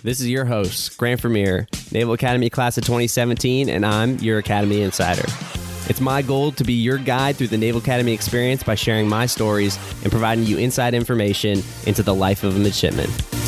This is your host, Grant Vermeer, Naval Academy Class of 2017, and I'm your Academy Insider. It's my goal to be your guide through the Naval Academy experience by sharing my stories and providing you inside information into the life of a midshipman.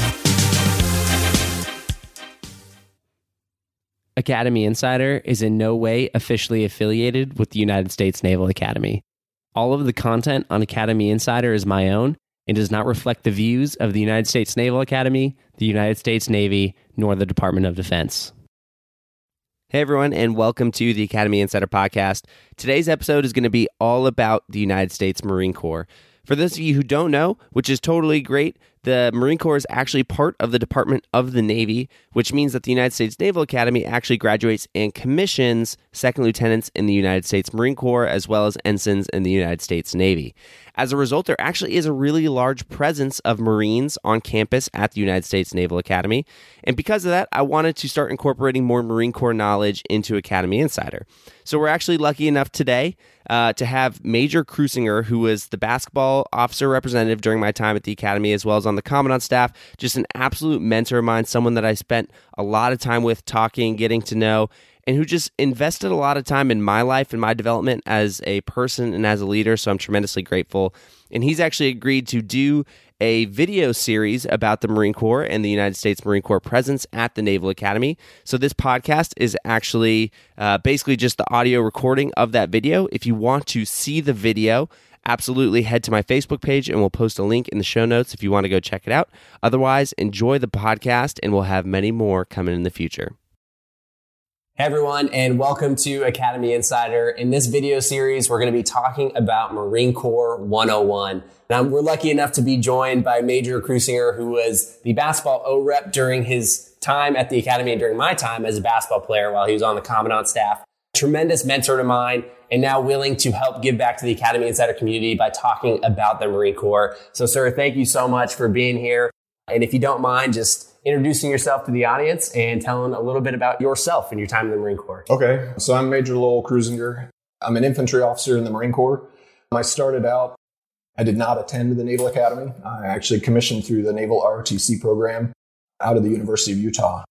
Academy Insider is in no way officially affiliated with the United States Naval Academy. All of the content on Academy Insider is my own and does not reflect the views of the United States Naval Academy, the United States Navy, nor the Department of Defense. Hey everyone, and welcome to the Academy Insider Podcast. Today's episode is going to be all about the United States Marine Corps. For those of you who don't know, which is totally great, the Marine Corps is actually part of the Department of the Navy, which means that the United States Naval Academy actually graduates and commissions second lieutenants in the United States Marine Corps, as well as ensigns in the United States Navy. As a result, there actually is a really large presence of Marines on campus at the United States Naval Academy. And because of that, I wanted to start incorporating more Marine Corps knowledge into Academy Insider. So we're actually lucky enough today to have Major Cruisinger, who was the basketball officer representative during my time at the Academy, as well as on the Commandant staff, just an absolute mentor of mine, someone that I spent a lot of time with talking, getting to know, and who just invested a lot of time in my life and my development as a person and as a leader, so I'm tremendously grateful. And he's actually agreed to do a video series about the Marine Corps and the United States Marine Corps presence at the Naval Academy. So this podcast is actually basically just the audio recording of that video. If you want to see the video, absolutely head to my Facebook page and we'll post a link in the show notes if you want to go check it out. Otherwise, enjoy the podcast and we'll have many more coming in the future. Hey everyone, and welcome to Academy Insider. In this video series, we're going to be talking about Marine Corps 101. Now, we're lucky enough to be joined by Major Cruisinger, who was the basketball O-Rep during his time at the Academy and during my time as a basketball player while he was on the Commandant staff. Tremendous mentor of mine, and now willing to help give back to the Academy Insider community by talking about the Marine Corps. So, sir, thank you so much for being here. And if you don't mind, just introducing yourself to the audience and telling a little bit about yourself and your time in the Marine Corps. Okay, so I'm Major Lowell Cruisinger. I'm an infantry officer in the Marine Corps. I started out, I did not attend the Naval Academy. I actually commissioned through the Naval ROTC program out of the University of Utah.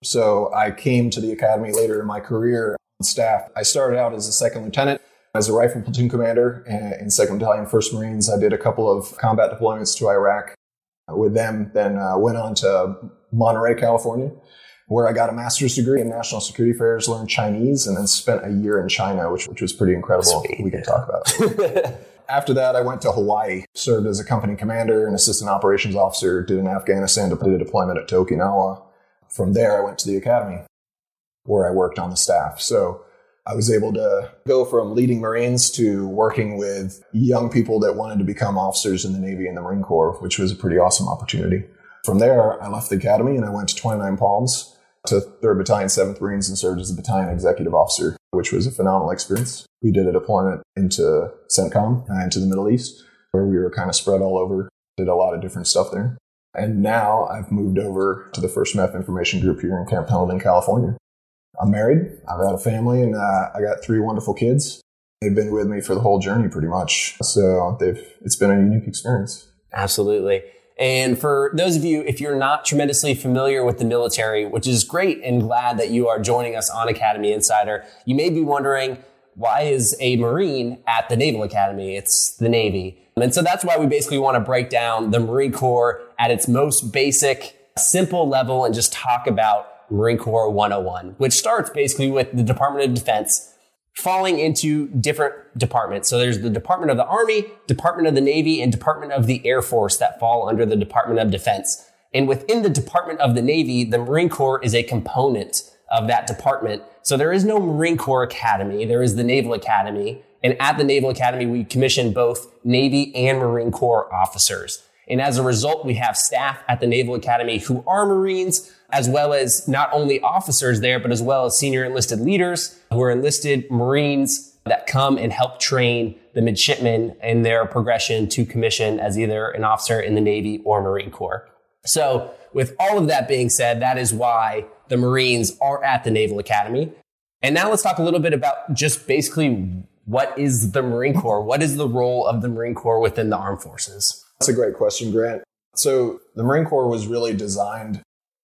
So I came to the Academy later in my career on staff. I started out as a second lieutenant, as a rifle platoon commander in 2nd Battalion, 1st Marines. I did a couple of combat deployments to Iraq with them, then went on to Monterey, California, where I got a master's degree in national security affairs, learned Chinese, and then spent a year in China, which was pretty incredible. Sweet. We can talk about it. After that, I went to Hawaii, served as a company commander and assistant operations officer, did an Afghanistan deployment to Okinawa. From there, I went to the Academy, where I worked on the staff. So I was able to go from leading Marines to working with young people that wanted to become officers in the Navy and the Marine Corps, which was a pretty awesome opportunity. From there, I left the Academy and I went to 29 Palms to 3rd Battalion, 7th Marines and served as a battalion executive officer, which was a phenomenal experience. We did a deployment into CENTCOM, into the Middle East, where we were kind of spread all over, did a lot of different stuff there. And now I've moved over to the 1st MEF Information Group here in Camp Pendleton, California. I'm married, I've got a family, and I got 3 wonderful kids. They've been with me for the whole journey pretty much. So it's been a unique experience. Absolutely. And for those of you, if you're not tremendously familiar with the military, which is great and glad that you are joining us on Academy Insider, you may be wondering, why is a Marine at the Naval Academy? It's the Navy. And so that's why we basically want to break down the Marine Corps at its most basic, simple level and just talk about Marine Corps 101, which starts basically with the Department of Defense falling into different departments. So there's the Department of the Army, Department of the Navy, and Department of the Air Force that fall under the Department of Defense. And within the Department of the Navy, the Marine Corps is a component of that department. So there is no Marine Corps Academy. There is the Naval Academy. And at the Naval Academy, we commission both Navy and Marine Corps officers. And as a result, we have staff at the Naval Academy who are Marines, as well as not only officers there, but as well as senior enlisted leaders who are enlisted Marines that come and help train the midshipmen in their progression to commission as either an officer in the Navy or Marine Corps. So with all of that being said, that is why the Marines are at the Naval Academy. And now let's talk a little bit about just basically what is the Marine Corps? What is the role of the Marine Corps within the armed forces? That's a great question, Grant. So the Marine Corps was really designed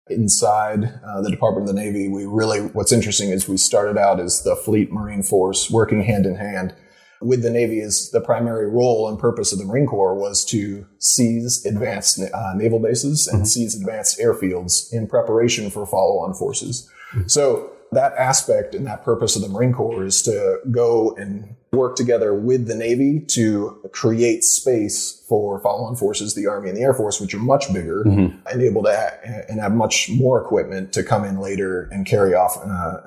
inside the Department of the Navy, what's interesting is we started out as the Fleet Marine Force working hand in hand with the Navy. As the primary role and purpose of the Marine Corps was to seize advanced naval bases and seize advanced airfields in preparation for follow-on forces. So that aspect and that purpose of the Marine Corps is to go and work together with the Navy to create space for follow-on forces, the Army and the Air Force, which are much bigger and able to and have much more equipment to come in later and carry off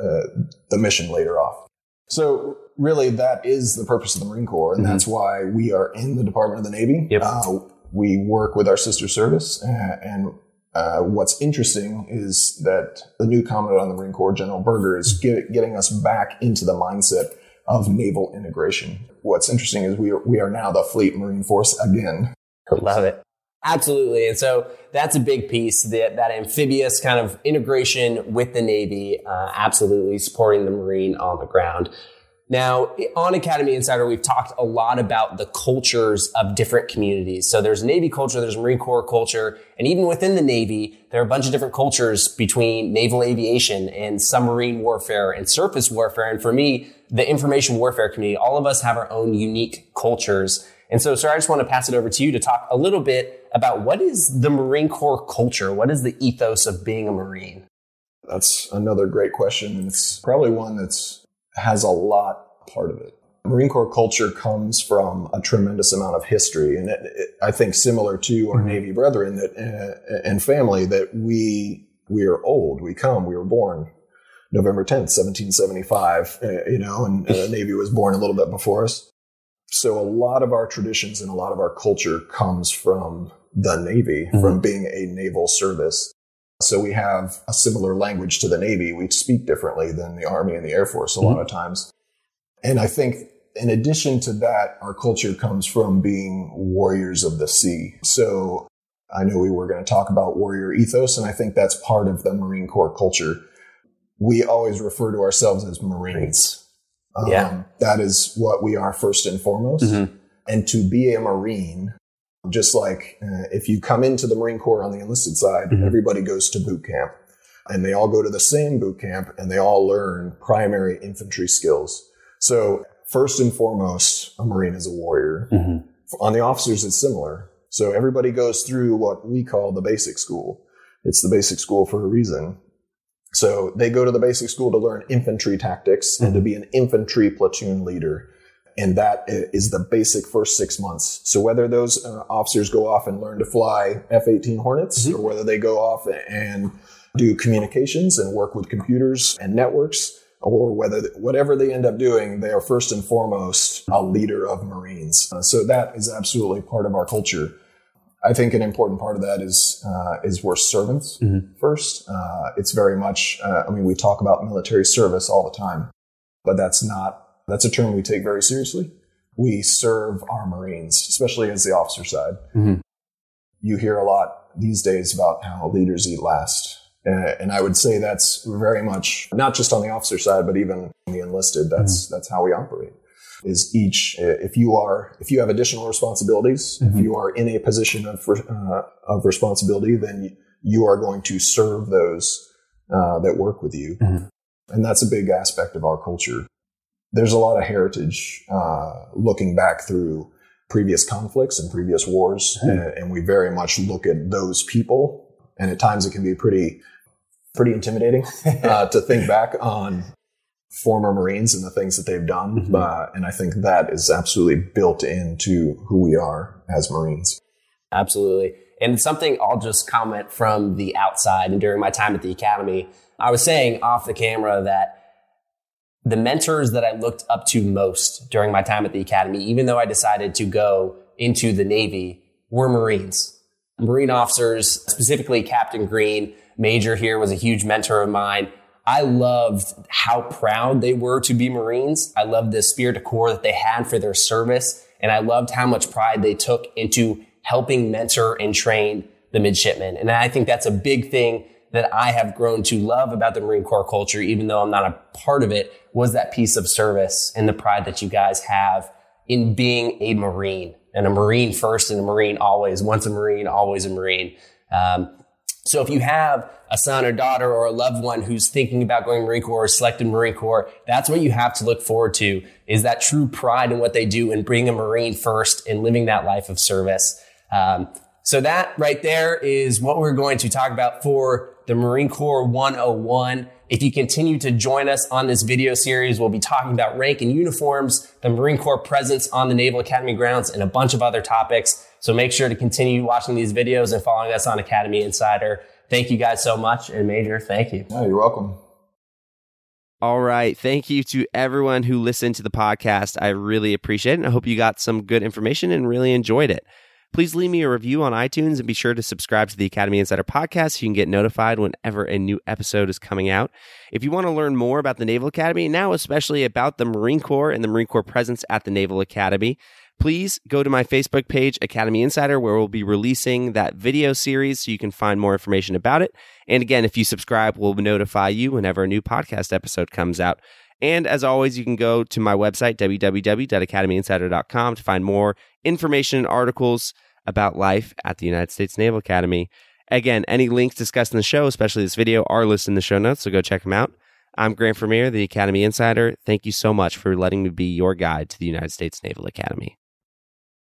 the mission later off. So really, that is the purpose of the Marine Corps, and that's why we are in the Department of the Navy. Yep. We work with our sister service, and what's interesting is that the new Commandant on the Marine Corps, General Berger, is getting us back into the mindset of naval integration. What's interesting is we are now the Fleet Marine Force again. Love it. Absolutely. And so that's a big piece, that amphibious kind of integration with the Navy, absolutely supporting the Marine on the ground. Now, on Academy Insider, we've talked a lot about the cultures of different communities. So there's Navy culture, there's Marine Corps culture, and even within the Navy, there are a bunch of different cultures between naval aviation and submarine warfare and surface warfare. And for me, the information warfare community, all of us have our own unique cultures. And so, sir, I just want to pass it over to you to talk a little bit about what is the Marine Corps culture? What is the ethos of being a Marine? That's another great question. And it's probably one that's has a lot part of it. Marine Corps culture comes from a tremendous amount of history. And I think similar to our Navy brethren and family, that we are old. We were born November 10th, 1775, and the Navy was born a little bit before us. So a lot of our traditions and a lot of our culture comes from the Navy, from being a naval service. So we have a similar language to the Navy. We speak differently than the Army and the Air Force a lot of times. And I think in addition to that, our culture comes from being warriors of the sea. So I know we were going to talk about warrior ethos, and I think that's part of the Marine Corps culture. We always refer to ourselves as Marines. That is what we are first and foremost. And to be a Marine, just like if you come into the Marine Corps on the enlisted side, everybody goes to boot camp. And they all go to the same boot camp, and they all learn primary infantry skills. So first and foremost, a Marine is a warrior. On the officers, it's similar. So everybody goes through what we call the basic school. It's the basic school for a reason. So they go to the basic school to learn infantry tactics and to be an infantry platoon leader. And that is the basic first 6 months. So whether those officers go off and learn to fly F-18 Hornets, or whether they go off and do communications and work with computers and networks, or whatever they end up doing, they are first and foremost a leader of Marines. So that is absolutely part of our culture. I think an important part of that is we're servants first. It's very much, we talk about military service all the time, but that's a term we take very seriously. We serve our Marines, especially as the officer side. You hear a lot these days about how leaders eat last. And I would say that's very much not just on the officer side, but even the enlisted. That's how we operate. Is if you have additional responsibilities, if you are in a position of responsibility, then you are going to serve those that work with you, and that's a big aspect of our culture. There's a lot of heritage looking back through previous conflicts and previous wars, and we very much look at those people. And at times it can be pretty intimidating to think back on former Marines and the things that they've done. And I think that is absolutely built into who we are as Marines. Absolutely. And something I'll just comment from the outside, and during my time at the Academy, I was saying off the camera that the mentors that I looked up to most during my time at the Academy, even though I decided to go into the Navy, were Marines. Marine officers, specifically Captain Green, Major here was a huge mentor of mine. I loved how proud they were to be Marines. I loved the spirit de corps that they had for their service. And I loved how much pride they took into helping mentor and train the midshipmen. And I think that's a big thing that I have grown to love about the Marine Corps culture, even though I'm not a part of it, was that piece of service and the pride that you guys have in being a Marine. And a Marine first and a Marine always. Once a Marine, always a Marine. So if you have a son or daughter or a loved one who's thinking about going Marine Corps or selected Marine Corps, that's what you have to look forward to, is that true pride in what they do and being a Marine first and living that life of service. So that right there is what we're going to talk about for the Marine Corps 101. If you continue to join us on this video series, we'll be talking about rank and uniforms, the Marine Corps presence on the Naval Academy grounds, and a bunch of other topics. So make sure to continue watching these videos and following us on Academy Insider. Thank you guys so much. And Major, thank you. Oh, you're welcome. All right. Thank you to everyone who listened to the podcast. I really appreciate it. And I hope you got some good information and really enjoyed it. Please leave me a review on iTunes and be sure to subscribe to the Academy Insider podcast so you can get notified whenever a new episode is coming out. If you want to learn more about the Naval Academy, now especially about the Marine Corps and the Marine Corps presence at the Naval Academy, please go to my Facebook page, Academy Insider, where we'll be releasing that video series so you can find more information about it. And again, if you subscribe, we'll notify you whenever a new podcast episode comes out. And as always, you can go to my website, www.academyinsider.com, to find more information and articles about life at the United States Naval Academy. Again, any links discussed in the show, especially this video, are listed in the show notes, so go check them out. I'm Grant Vermeer, the Academy Insider. Thank you so much for letting me be your guide to the United States Naval Academy.